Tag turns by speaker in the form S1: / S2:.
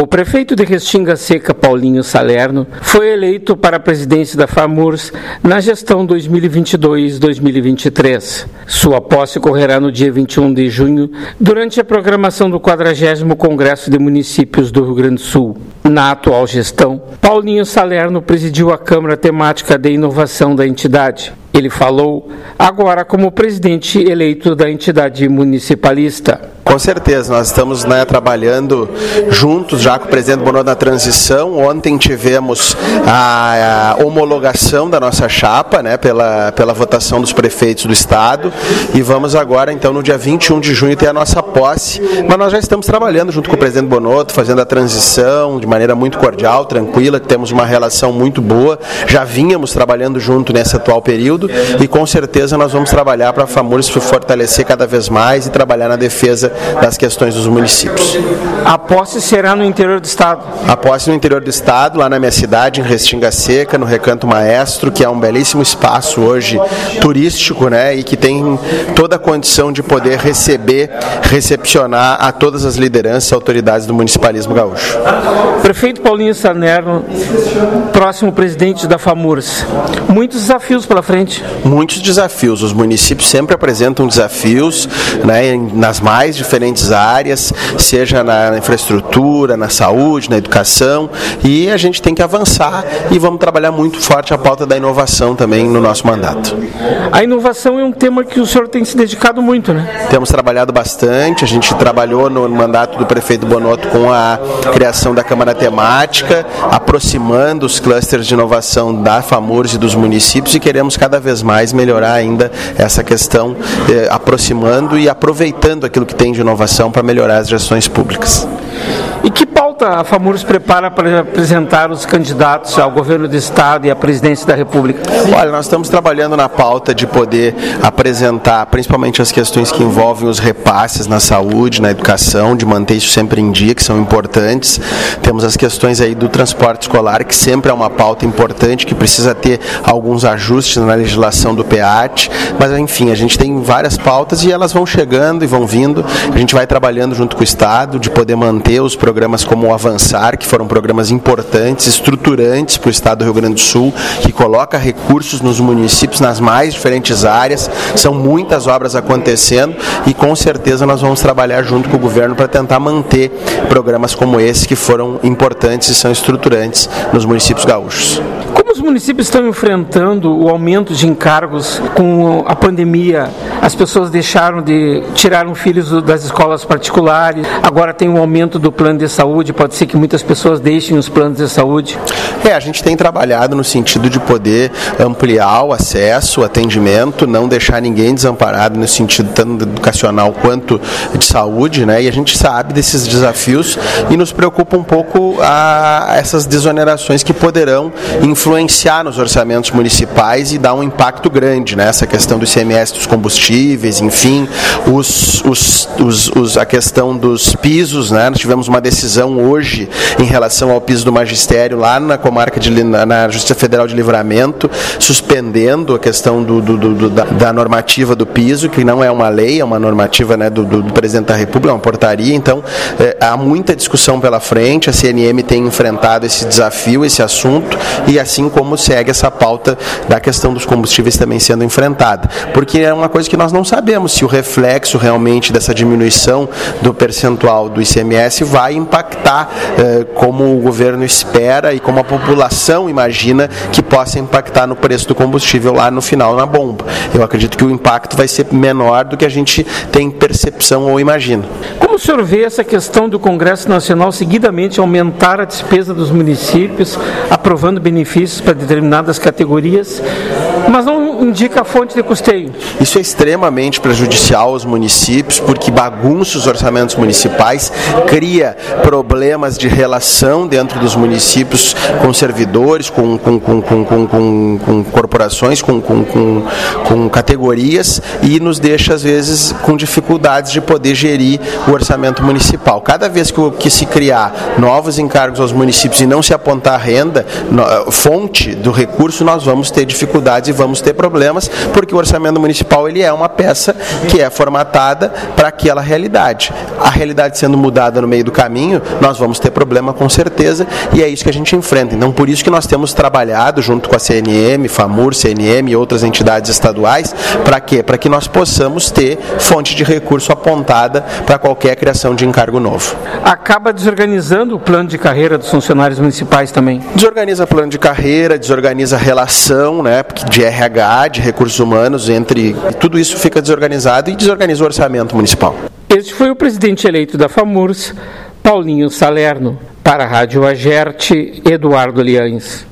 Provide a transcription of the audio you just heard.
S1: prefeito de Restinga Seca, Paulinho Salerno, foi eleito para a presidência da FAMURS na gestão 2022-2023. Sua posse ocorrerá no dia 21 de junho, durante a programação do 40º Congresso de Municípios do Rio Grande do Sul. Na atual gestão, Paulinho Salerno presidiu a Câmara Temática de Inovação da entidade. Ele falou agora como presidente eleito da entidade municipalista.
S2: Com certeza, nós estamos trabalhando juntos já com o presidente Bonotto na transição. Ontem tivemos a homologação da nossa chapa, pela votação dos prefeitos do estado, e vamos agora, então, no dia 21 de junho ter a nossa posse, mas nós já estamos trabalhando junto com o presidente Bonotto, fazendo a transição de maneira muito cordial, tranquila, temos uma relação muito boa, já vínhamos trabalhando junto nesse atual período, e com certeza nós vamos trabalhar para a FAMURS se fortalecer cada vez mais e trabalhar na defesa das questões dos municípios.
S1: A posse será no interior do estado?
S2: A posse no interior do estado, lá na minha cidade, em Restinga Seca, no Recanto Maestro, que é um belíssimo espaço hoje turístico, e que tem toda a condição de poder recepcionar a todas as lideranças e autoridades do municipalismo gaúcho.
S1: Prefeito Paulinho Salerno, próximo presidente da FAMURS, muitos desafios pela frente?
S2: Muitos desafios. Os municípios sempre apresentam desafios, nas mais diferentes áreas, seja na infraestrutura, na saúde, na educação, e a gente tem que avançar e vamos trabalhar muito forte a pauta da inovação também no nosso mandato.
S1: A inovação é um tema que o senhor tem se dedicado muito,
S2: Temos trabalhado bastante, a gente trabalhou no mandato do prefeito Bonotto com a criação da Câmara Temática, aproximando os clusters de inovação da FAMURS e dos municípios, e queremos cada vez mais melhorar ainda essa questão, aproximando e aproveitando aquilo que tem de inovação para melhorar as gestões públicas.
S1: E que pauta a FAMURS prepara para apresentar os candidatos ao governo do estado e à presidência da República?
S2: Olha, nós estamos trabalhando na pauta de poder apresentar principalmente as questões que envolvem os repasses na saúde, na educação, de manter isso sempre em dia, que são importantes. Temos as questões aí do transporte escolar, que sempre é uma pauta importante, que precisa ter alguns ajustes na legislação do PEAT, mas enfim, a gente tem várias pautas e elas vão chegando e vão vindo. A gente vai trabalhando junto com o estado, de poder manter os programas como o Avançar, que foram programas importantes, estruturantes para o estado do Rio Grande do Sul, que coloca recursos nos municípios nas mais diferentes áreas. São muitas obras acontecendo e com certeza nós vamos trabalhar junto com o governo para tentar manter programas como esse, que foram importantes e são estruturantes nos municípios gaúchos.
S1: Como os municípios estão enfrentando o aumento de encargos com a pandemia? As pessoas tiraram filhos das escolas particulares, agora tem um aumento do plano de saúde, pode ser que muitas pessoas deixem os planos de saúde?
S2: A gente tem trabalhado no sentido de poder ampliar o acesso, o atendimento, não deixar ninguém desamparado nesse sentido tanto educacional quanto de saúde, e a gente sabe desses desafios e nos preocupa um pouco essas desonerações que poderão influenciar nos orçamentos municipais e dar um impacto grande, essa questão do ICMS dos combustíveis, enfim, a questão dos pisos, Nós tivemos uma decisão hoje em relação ao piso do magistério lá na comarca na Justiça Federal de Livramento, suspendendo a questão da normativa do piso, que não é uma lei, é uma normativa do presidente da República, é uma portaria. Então há muita discussão pela frente, a CNM tem enfrentado esse desafio, esse assunto, e assim como segue essa pauta da questão dos combustíveis também sendo enfrentada, porque é uma coisa que nós não sabemos se o reflexo realmente dessa diminuição do percentual do ICMS vai impactar como o governo espera e como a população imagina que possa impactar no preço do combustível lá no final, na bomba. Eu acredito que o impacto vai ser menor do que a gente tem percepção ou imagina.
S1: Como o senhor vê essa questão do Congresso Nacional seguidamente aumentar a despesa dos municípios, aprovando benefícios para determinadas categorias, mas não indica a fonte de custeio?
S2: Isso é extremamente prejudicial aos municípios, porque bagunça os orçamentos municipais, cria problemas de relação dentro dos municípios com servidores, com corporações, com categorias, e nos deixa, às vezes, com dificuldades de poder gerir o orçamento municipal. Cada vez que se criar novos encargos aos municípios e não se apontar renda, fonte do recurso, nós vamos ter dificuldades e vamos ter problemas. problemas, porque o orçamento municipal ele é uma peça que é formatada para aquela realidade. A realidade sendo mudada no meio do caminho, nós vamos ter problema com certeza, e é isso que a gente enfrenta. Então, por isso que nós temos trabalhado junto com a CNM, FAMUR, CNM e outras entidades estaduais, para quê? Para que nós possamos ter fonte de recurso apontada para qualquer criação de encargo novo.
S1: Acaba desorganizando o plano de carreira dos funcionários municipais também?
S2: Desorganiza plano de carreira, desorganiza a relação, né, de RH, de recursos humanos, tudo isso fica desorganizado e desorganiza o orçamento municipal.
S1: Este foi o presidente eleito da FAMURS, Paulinho Salerno. Para a Rádio Agerte, Eduardo Liães.